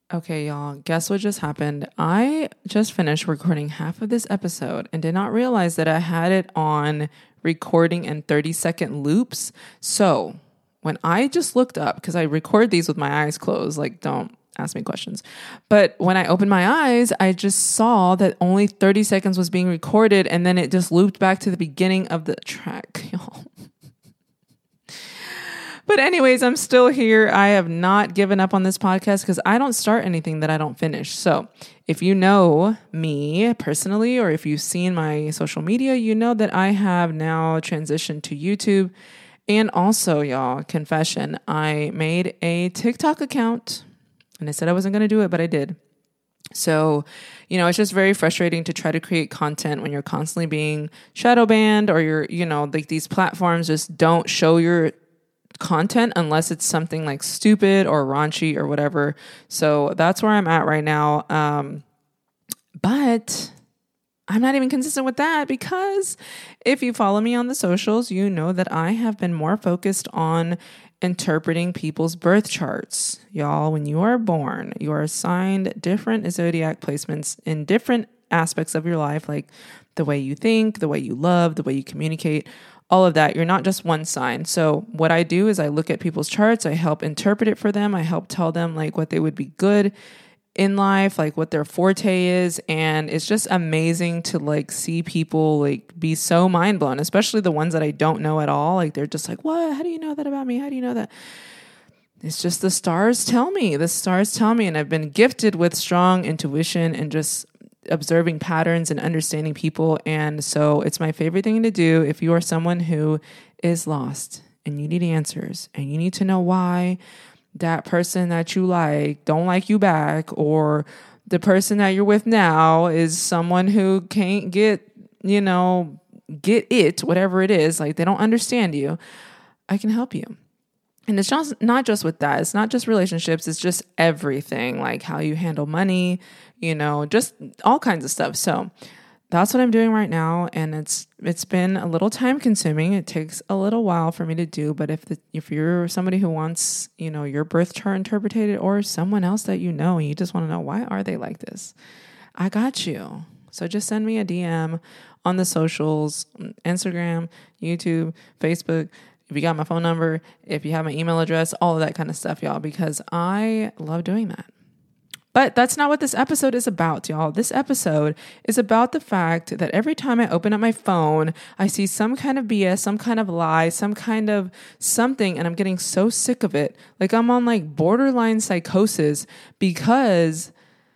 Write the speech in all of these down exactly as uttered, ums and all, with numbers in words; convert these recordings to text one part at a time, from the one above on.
Okay, y'all, guess what just happened? I just finished recording half of this episode and did not realize that I had it on recording in thirty second loops. So when I just looked up, because I record these with my eyes closed, like don't ask me questions. But when I opened my eyes, I just saw that only thirty seconds was being recorded, and then it just looped back to the beginning of the track, y'all. But anyways, I'm still here. I have not given up on this podcast because I don't start anything that I don't finish. So if you know me personally, or if you've seen my social media, you know that I have now transitioned to YouTube. And also, y'all, confession, I made a TikTok account and I said I wasn't going to do it, but I did. So, you know, it's just very frustrating to try to create content when you're constantly being shadow banned, or you're, you know, like these platforms just don't show your content unless it's something like stupid or raunchy or whatever. So that's where I'm at right now. Um, but I'm not even consistent with that, because if you follow me on the socials, you know that I have been more focused on interpreting people's birth charts. Y'all, when you are born, you are assigned different zodiac placements in different aspects of your life, like the way you think, the way you love, the way you communicate, all of that. You're not just one sign. So what I do is I look at people's charts. I help interpret it for them. I help tell them like what they would be good in life, like what their forte is. And it's just amazing to like see people like be so mind blown, especially the ones that I don't know at all. Like they're just like, what? How do you know that about me? How do you know that? It's just the stars tell me. The stars tell me. And I've been gifted with strong intuition and just observing patterns and understanding people. And so it's my favorite thing to do if you are someone who is lost and you need answers and you need to know why that person that you like don't like you back, or the person that you're with now is someone who can't get, you know, get it, whatever it is, like they don't understand you. I can help you. And it's just not just with that. It's not just relationships. It's just everything, like how you handle money, you know, just all kinds of stuff. So that's what I'm doing right now. And it's it's been a little time consuming. It takes a little while for me to do. But if the, if you're somebody who wants, you know, your birth chart interpreted, or someone else that you know, and you just want to know why are they like this, I got you. So just send me a D M on the socials, Instagram, YouTube, Facebook. If you got my phone number, if you have my email address, all of that kind of stuff, y'all, because I love doing that. But that's not what this episode is about, y'all. This episode is about the fact that every time I open up my phone, I see some kind of B S, some kind of lie, some kind of something, and I'm getting so sick of it. Like I'm on like borderline psychosis, because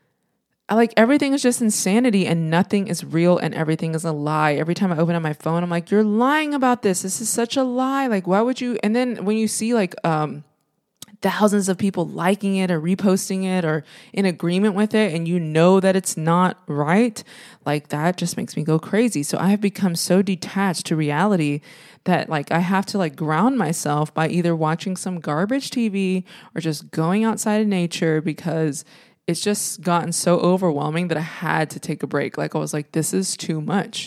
like everything is just insanity and nothing is real and everything is a lie. Every time I open up my phone, I'm like, you're lying about this. This is such a lie. Like, why would you? And then when you see like um, thousands of people liking it or reposting it or in agreement with it, and you know that it's not right, like that just makes me go crazy. So I have become so detached to reality that like I have to like ground myself by either watching some garbage T V or just going outside in nature, because it's just gotten so overwhelming that I had to take a break. Like I was like, this is too much.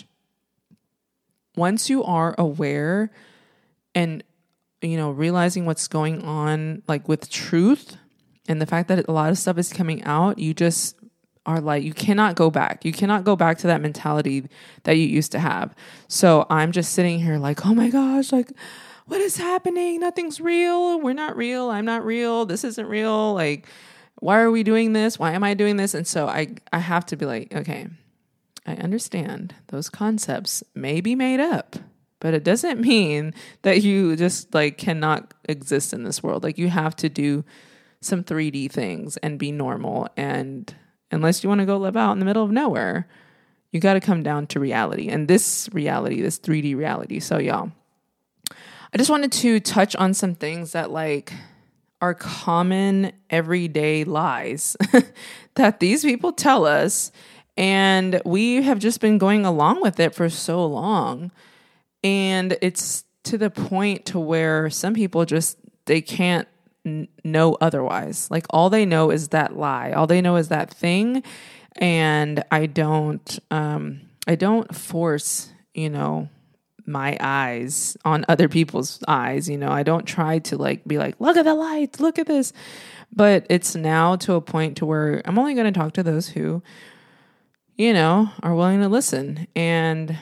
Once you are aware and, you know, realizing what's going on, like with truth and the fact that a lot of stuff is coming out, you just are like, you cannot go back. You cannot go back to that mentality that you used to have. So I'm just sitting here like, oh my gosh, like what is happening? Nothing's real. We're not real. I'm not real. This isn't real. Like, why are we doing this? Why am I doing this? And so I, I have to be like, okay, I understand those concepts may be made up, but it doesn't mean that you just like cannot exist in this world. Like you have to do some three D things and be normal. And unless you want to go live out in the middle of nowhere, you got to come down to reality, and this reality, this three D reality. So y'all, I just wanted to touch on some things that like are common everyday lies that these people tell us, and we have just been going along with it for so long. And it's to the point to where some people just, they can't n- know otherwise. Like all they know is that lie. All they know is that thing. And I don't, um, I don't force, you know, my eyes on other people's eyes. You know, I don't try to like be like, look at the lights, look at this. But it's now to a point to where I'm only going to talk to those who, you know, are willing to listen. And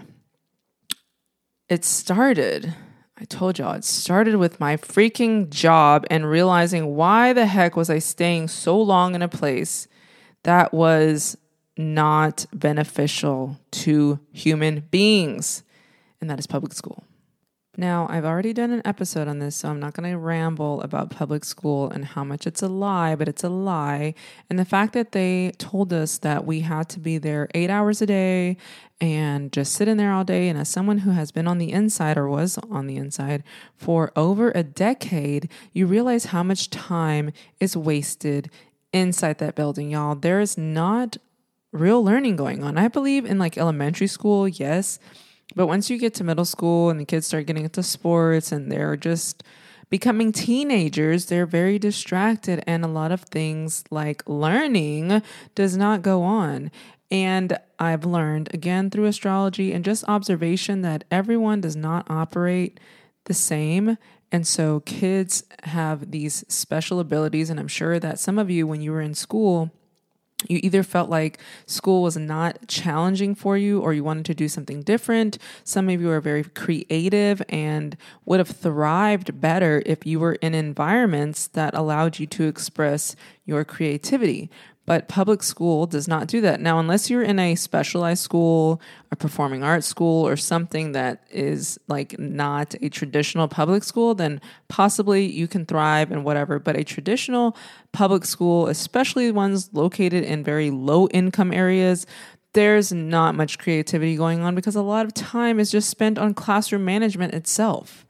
it started, I told y'all, it started with my freaking job and realizing why the heck was I staying so long in a place that was not beneficial to human beings. And that is public school. Now, I've already done an episode on this, so I'm not going to ramble about public school and how much it's a lie, but it's a lie. And the fact that they told us that we had to be there eight hours a day and just sit in there all day. And as someone who has been on the inside or was on the inside for over a decade, you realize how much time is wasted inside that building, y'all. There is not real learning going on. I believe in like elementary school, yes. But once you get to middle school and the kids start getting into sports and they're just becoming teenagers, they're very distracted. And a lot of things like learning does not go on. And I've learned, again, through astrology and just observation, that everyone does not operate the same. And so kids have these special abilities. And I'm sure that some of you, when you were in school, you either felt like school was not challenging for you or you wanted to do something different. Some of you are very creative and would have thrived better if you were in environments that allowed you to express your creativity. But public school does not do that. Now, unless you're in a specialized school, a performing arts school, or something that is like not a traditional public school, then possibly you can thrive and whatever. But a traditional public school, especially ones located in very low income areas, there's not much creativity going on because a lot of time is just spent on classroom management itself.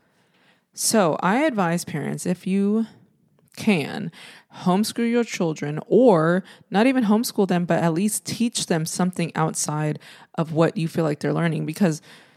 So I advise parents, if you can, homeschool your children, or not even homeschool them, but at least teach them something outside of what you feel like they're learning, because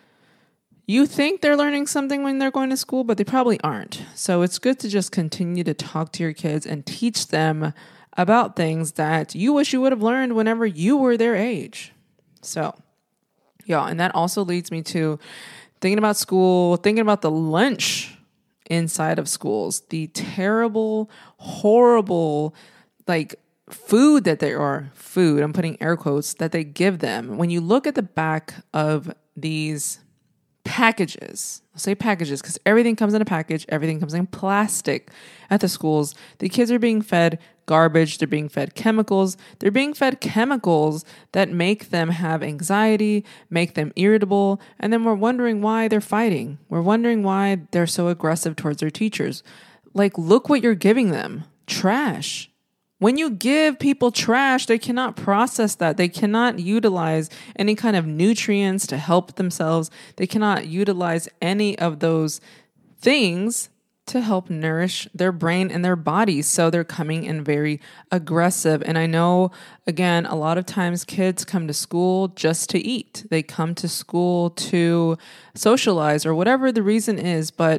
you think they're learning something when they're going to school, but they probably aren't. So it's good to just continue to talk to your kids and teach them about things that you wish you would have learned whenever you were their age. So, yeah, and that also leads me to thinking about school, thinking about the lunch inside of schools, the terrible, horrible, like food that they are, food, I'm putting air quotes, that they give them. When you look at the back of these packages, I'll say packages because everything comes in a package, everything comes in plastic at the schools. The kids are being fed garbage, they're being fed chemicals, they're being fed chemicals that make them have anxiety, make them irritable, and then we're wondering why they're fighting. We're wondering why they're so aggressive towards their teachers. Like, look what you're giving them. Trash. When you give people trash, they cannot process that. They cannot utilize any kind of nutrients to help themselves. They cannot utilize any of those things to help nourish their brain and their bodies. So they're coming in very aggressive. And I know, again, a lot of times kids come to school just to eat. They come to school to socialize or whatever the reason is. But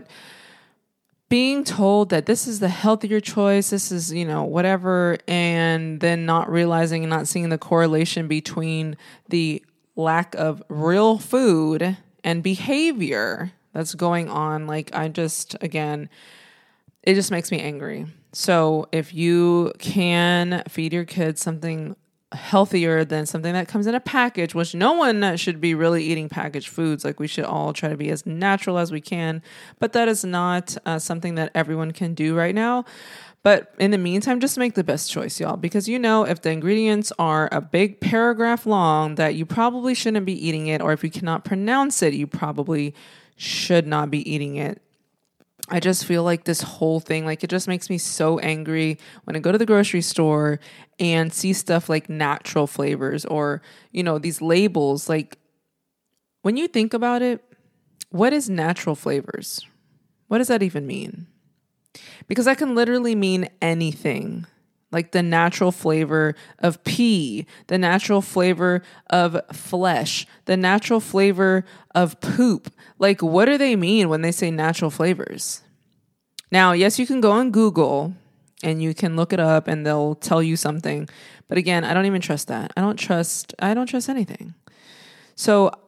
being told that this is the healthier choice, this is, you know, whatever, and then not realizing and not seeing the correlation between the lack of real food and behavior that's going on. Like, I just, again, it just makes me angry. So if you can feed your kids something healthier than something that comes in a package, which no one should be really eating packaged foods. Like, we should all try to be as natural as we can, but that is not uh, something that everyone can do right now. But in the meantime, just make the best choice, y'all, because you know, if the ingredients are a big paragraph long, that you probably shouldn't be eating it, or if you cannot pronounce it, you probably should not be eating it. I just feel like this whole thing, like, it just makes me so angry when I go to the grocery store and see stuff like natural flavors or, you know, these labels. Like, when you think about it, what is natural flavors? What does that even mean? Because that can literally mean anything. Like the natural flavor of pee, the natural flavor of flesh, the natural flavor of poop. Like, what do they mean when they say natural flavors? Now, yes, you can go on Google and you can look it up and they'll tell you something. But again, I don't even trust that. I don't trust, I don't trust anything. So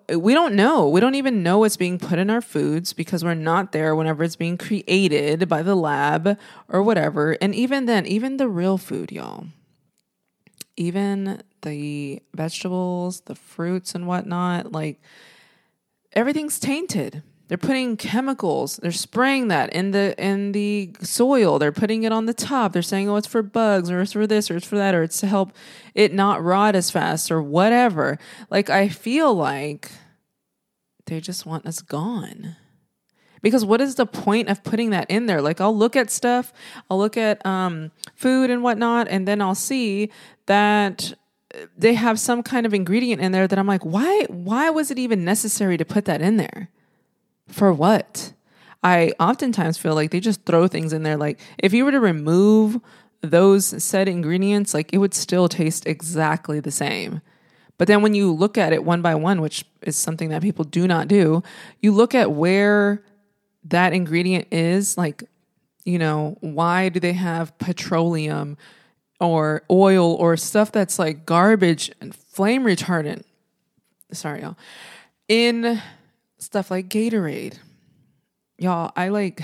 we don't know. We don't even know what's being put in our foods because we're not there whenever it's being created by the lab or whatever. And even then, even the real food, y'all, even the vegetables, the fruits and whatnot, like everything's tainted. They're putting chemicals. They're spraying that in the in the soil. They're putting it on the top. They're saying, oh, it's for bugs or it's for this or it's for that or it's to help it not rot as fast or whatever. Like, I feel like they just want us gone. Because what is the point of putting that in there? Like, I'll look at stuff. I'll look at um, food and whatnot, and then I'll see that they have some kind of ingredient in there that I'm like, why, why was it even necessary to put that in there? For what? I oftentimes feel like they just throw things in there. Like, if you were to remove those said ingredients, like, it would still taste exactly the same. But then when you look at it one by one, which is something that people do not do, you look at where that ingredient is, like, you know, why do they have petroleum or oil or stuff that's like garbage and flame retardant? Sorry, y'all. In stuff like Gatorade. Y'all, I like,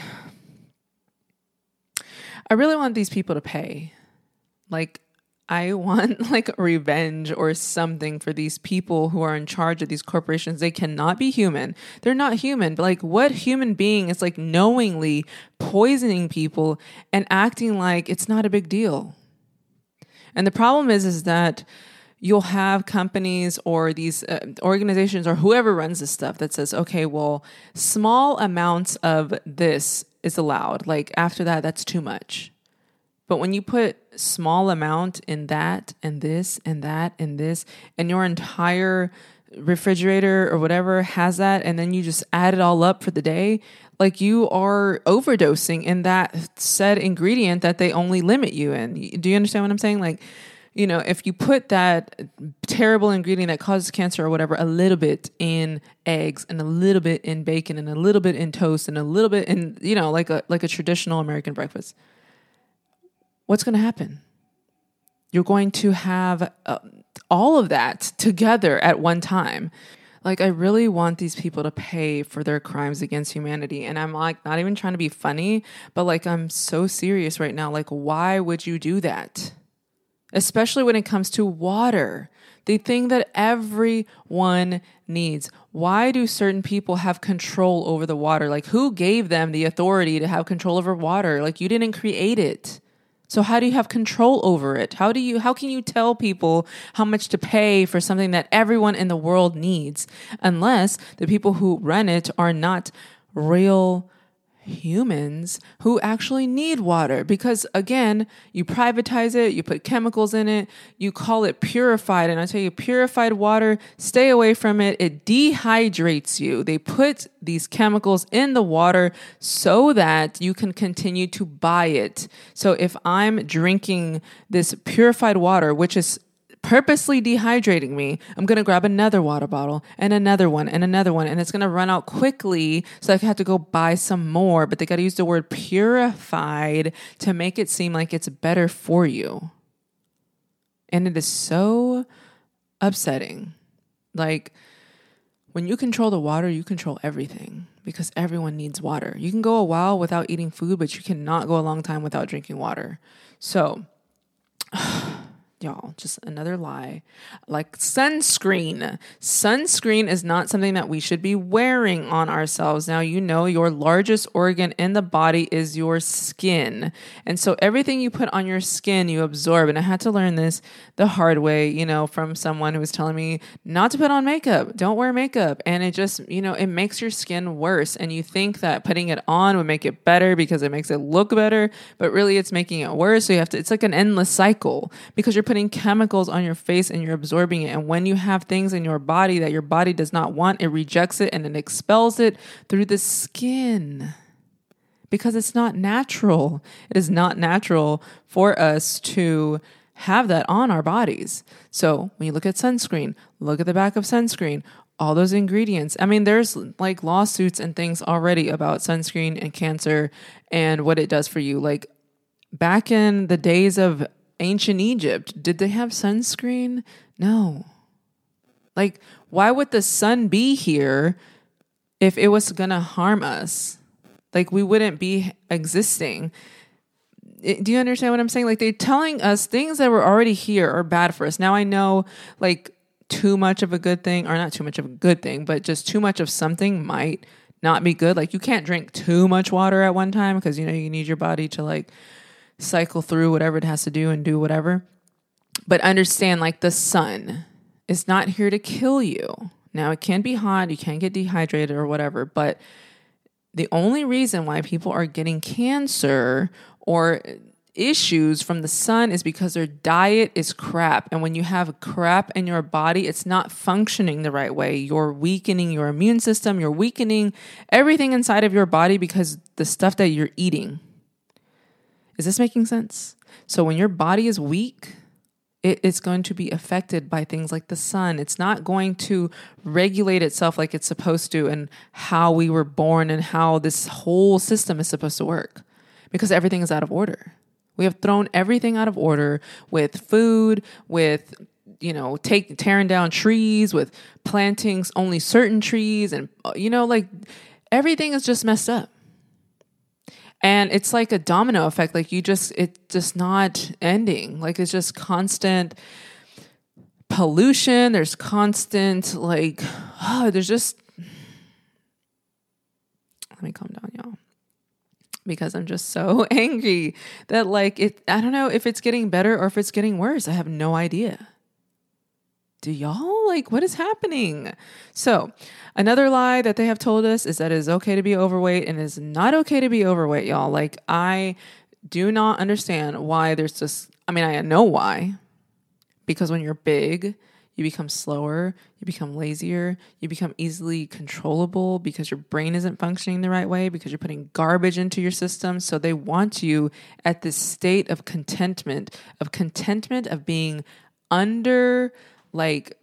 I really want these people to pay. Like, I want like revenge or something for these people who are in charge of these corporations. They cannot be human. They're not human. But like, what human being is like knowingly poisoning people and acting like it's not a big deal? And the problem is, is that you'll have companies or these uh, organizations or whoever runs this stuff that says, okay, well, small amounts of this is allowed. Like, after that, that's too much. But when you put small amount in that and this and that and this, and your entire refrigerator or whatever has that, and then you just add it all up for the day, like, you are overdosing in that said ingredient that they only limit you in. Do you understand what I'm saying? Like, you know, if you put that terrible ingredient that causes cancer or whatever, a little bit in eggs and a little bit in bacon and a little bit in toast and a little bit in, you know, like a like a traditional American breakfast, what's going to happen? You're going to have uh, all of that together at one time. Like, I really want these people to pay for their crimes against humanity. And I'm like, not even trying to be funny, but like, I'm so serious right now. Like, why would you do that? Especially when it comes to water, the thing that everyone needs. Why do certain people have control over the water? Like, who gave them the authority to have control over water? Like, you didn't create it. So how do you have control over it? How do you, how can you tell people how much to pay for something that everyone in the world needs, unless the people who run it are not real humans who actually need water? Because again, you privatize it, you put chemicals in it, you call it purified. And I tell you, purified water, stay away from it. It dehydrates you. They put these chemicals in the water so that you can continue to buy it. So if I'm drinking this purified water, which is purposely dehydrating me, I'm going to grab another water bottle and another one and another one, and it's going to run out quickly, so I have to go buy some more. But they got to use the word purified to make it seem like it's better for you. And it is so upsetting. Like, when you control the water, you control everything, because everyone needs water. You can go a while without eating food, but you cannot go a long time without drinking water. So y'all, just another lie. Like sunscreen. Sunscreen is not something that we should be wearing on ourselves. Now, you know, your largest organ in the body is your skin. And so everything you put on your skin, you absorb. And I had to learn this the hard way, you know, from someone who was telling me not to put on makeup. Don't wear makeup. And it just, you know, it makes your skin worse. And you think that putting it on would make it better because it makes it look better, but really it's making it worse. So you have to, it's like an endless cycle, because you're putting chemicals on your face and you're absorbing it. And when you have things in your body that your body does not want, it rejects it and it expels it through the skin, because it's not natural. It is not natural for us to have that on our bodies. So when you look at sunscreen, look at the back of sunscreen, all those ingredients. I mean, there's like lawsuits and things already about sunscreen and cancer and what it does for you. Like back in the days of ancient Egypt, did they have sunscreen? No. Like, why would the sun be here if it was going to harm us? Like, we wouldn't be existing. It, do you understand what I'm saying? Like, they're telling us things that were already here are bad for us. Now I know, like, too much of a good thing, or not too much of a good thing, but just too much of something might not be good. Like, you can't drink too much water at one time because, you know, you need your body to like cycle through whatever it has to do and do whatever. But understand, like, the sun is not here to kill you. Now, it can be hot, you can get dehydrated or whatever, but the only reason why people are getting cancer or issues from the sun is because their diet is crap. And when you have crap in your body, it's not functioning the right way. You're weakening your immune system. You're weakening everything inside of your body because the stuff that you're eating. Is this making sense? So when your body is weak, it is going to be affected by things like the sun. It's not going to regulate itself like it's supposed to, and how we were born and how this whole system is supposed to work, because everything is out of order. We have thrown everything out of order with food, with, you know, take, tearing down trees, with planting only certain trees. And, you know, like everything is just messed up. And it's like a domino effect. Like you just, it's just not ending. Like it's just constant pollution. There's constant, like, oh, there's just, let me calm down, y'all. Because I'm just so angry that like it, I don't know if it's getting better or if it's getting worse. I have no idea. Do y'all like, what is happening? So another lie that they have told us is that it is okay to be overweight, and it is not okay to be overweight, y'all. Like, I do not understand why there's just, I mean, I know why, because when you're big, you become slower, you become lazier, you become easily controllable because your brain isn't functioning the right way, because you're putting garbage into your system. So they want you at this state of contentment, of contentment, of being under, like,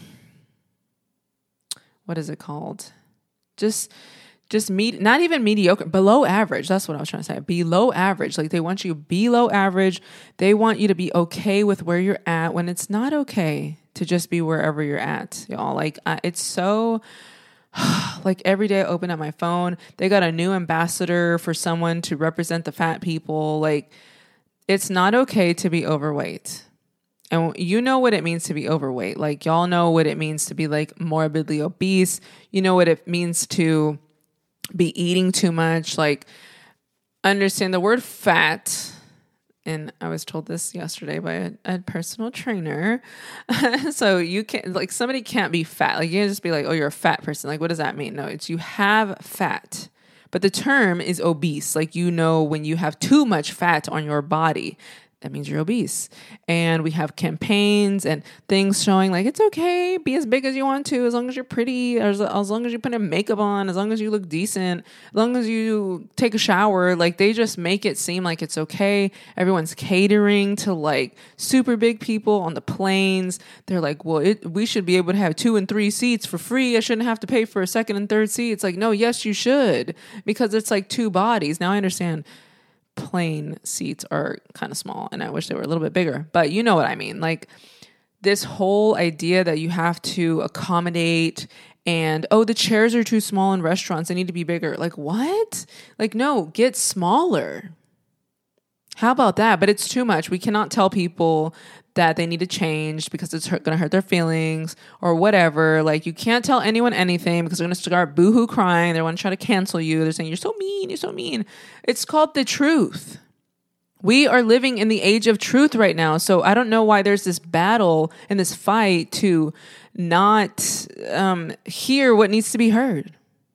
what is it called? Just, just meet, not even mediocre, below average. That's what I was trying to say. Below average. Like they want you below average. They want you to be okay with where you're at when it's not okay to just be wherever you're at, y'all. Like, uh, it's so, like, every day I open up my phone, they got a new ambassador for someone to represent the fat people. Like, it's not okay to be overweight. And you know what it means to be overweight. Like, y'all know what it means to be, like, morbidly obese. You know what it means to be eating too much. Like, understand the word fat. And I was told this yesterday by a, a personal trainer. So you can't, like, somebody can't be fat. Like, you can't just be like, oh, you're a fat person. Like, what does that mean? No, it's you have fat. But the term is obese. Like, you know, when you have too much fat on your body, that means you're obese. And we have campaigns and things showing like, it's okay, be as big as you want to, as long as you're pretty, as, as long as you put a makeup on, as long as you look decent, as long as you take a shower. Like, they just make it seem like it's okay. Everyone's catering to like super big people on the planes. They're like, well, it, we should be able to have two and three seats for free. I shouldn't have to pay for a second and third seat. It's like, no, yes, you should, because it's like two bodies. Now I understand plane seats are kind of small and I wish they were a little bit bigger, but you know what I mean? Like, this whole idea that you have to accommodate and, oh, the chairs are too small in restaurants, they need to be bigger. Like, what? Like, no, get smaller. How about that? But it's too much. We cannot tell people that they need to change because it's going to hurt their feelings or whatever. Like, you can't tell anyone anything because they're going to start boohoo crying. They want to try to cancel you. They're saying, you're so mean, you're so mean. It's called the truth. We are living in the age of truth right now. So I don't know why there's this battle and this fight to not um, hear what needs to be heard.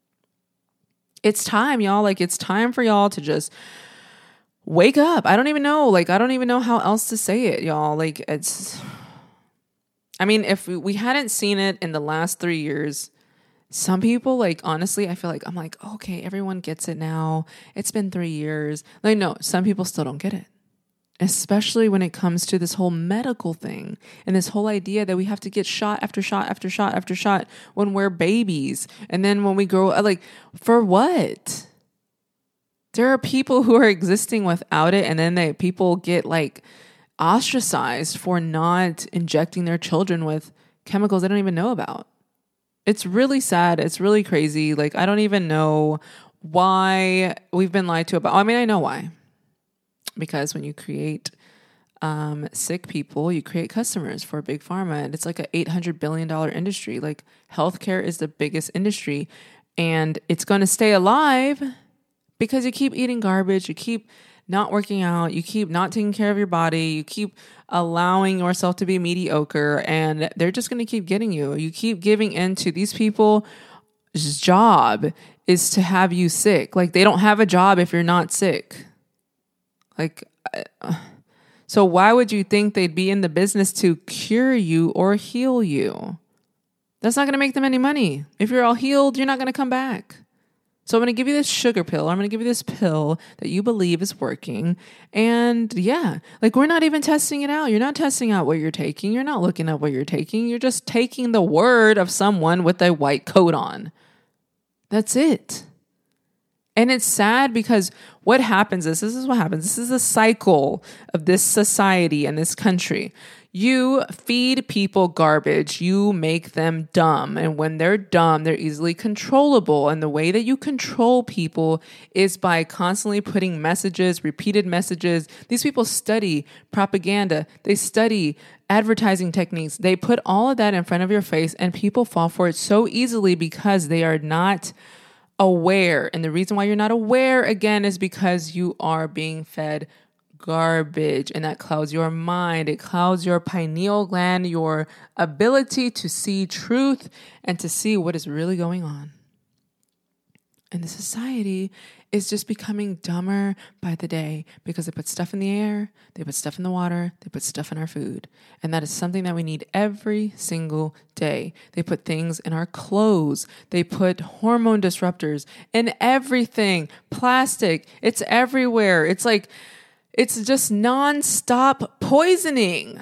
It's time, y'all. Like, it's time for y'all to just wake up. I don't even know. Like, I don't even know how else to say it, y'all. Like, it's, I mean, if we, we hadn't seen it in the last three years, some people, like, honestly, I feel like, I'm like, okay, everyone gets it now. It's been three years. Like, no, some people still don't get it. Especially when it comes to this whole medical thing and this whole idea that we have to get shot after shot after shot after shot when we're babies. And then when we grow up, like, for what? There are people who are existing without it, and then they people get like ostracized for not injecting their children with chemicals they don't even know about. It's really sad. It's really crazy. Like, I don't even know why we've been lied to about. I mean, I know why. Because when you create um, sick people, you create customers for big pharma. And it's like an eight hundred billion dollars industry. Like, healthcare is the biggest industry. And it's going to stay alive because you keep eating garbage. You keep not working out. You keep not taking care of your body. You keep allowing yourself to be mediocre. And they're just going to keep getting you. You keep giving in to these people's job is to have you sick. Like, they don't have a job if you're not sick. Like, so why would you think they'd be in the business to cure you or heal you? That's not going to make them any money. If you're all healed, you're not going to come back. So I'm going to give you this sugar pill. I'm going to give you this pill that you believe is working. And yeah, like, we're not even testing it out. You're not testing out what you're taking. You're not looking at what you're taking. You're just taking the word of someone with a white coat on. That's it. And it's sad because what happens is, this is what happens. This is the cycle of this society and this country. You feed people garbage. You make them dumb. And when they're dumb, they're easily controllable. And the way that you control people is by constantly putting messages, repeated messages. These people study propaganda. They study advertising techniques. They put all of that in front of your face, and people fall for it so easily because they are not aware. And the reason why you're not aware, again, is because you are being fed garbage, and that clouds your mind. It clouds your pineal gland, your ability to see truth and to see what is really going on. And the society is just becoming dumber by the day because they put stuff in the air, they put stuff in the water, they put stuff in our food. And that is something that we need every single day. They put things in our clothes. They put hormone disruptors in everything. Plastic, it's everywhere. It's like, it's just nonstop poisoning.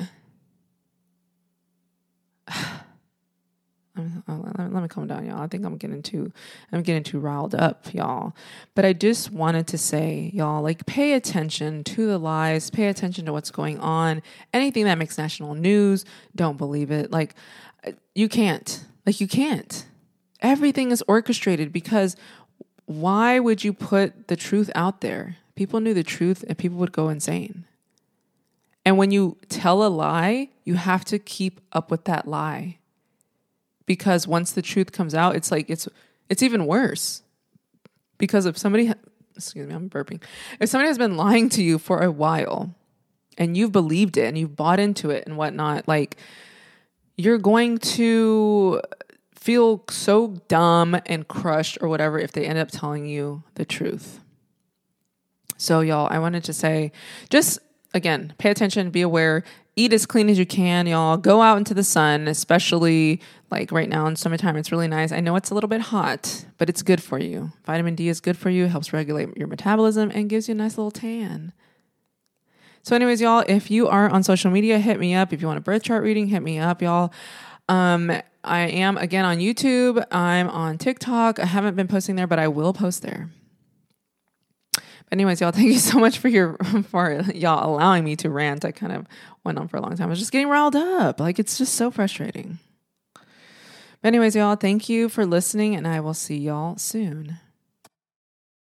Let me calm down, y'all. I think I'm getting too, I'm getting too riled up, y'all. But I just wanted to say, y'all, like, pay attention to the lies, pay attention to what's going on. Anything that makes national news, don't believe it. Like, you can't, like, you can't. Everything is orchestrated because why would you put the truth out there? People knew the truth and people would go insane. And when you tell a lie, you have to keep up with that lie. Because once the truth comes out, it's like, it's it's even worse. Because if somebody, ha- excuse me, I'm burping. If somebody has been lying to you for a while and you've believed it and you've bought into it and whatnot, like, you're going to feel so dumb and crushed or whatever if they end up telling you the truth. So y'all, I wanted to say, just again, pay attention, be aware, eat as clean as you can, y'all. Go out into the sun, especially like right now in summertime. It's really nice. I know it's a little bit hot, but it's good for you. Vitamin D is good for you, helps regulate your metabolism, and gives you a nice little tan. So anyways, y'all, if you are on social media, hit me up. If you want a birth chart reading, hit me up, y'all. Um, I am, again, on YouTube. I'm on TikTok. I haven't been posting there, but I will post there. Anyways, y'all, thank you so much for your for y'all allowing me to rant. I kind of went on for a long time. I was just getting riled up. Like, it's just so frustrating. But anyways, y'all, thank you for listening, and I will see y'all soon.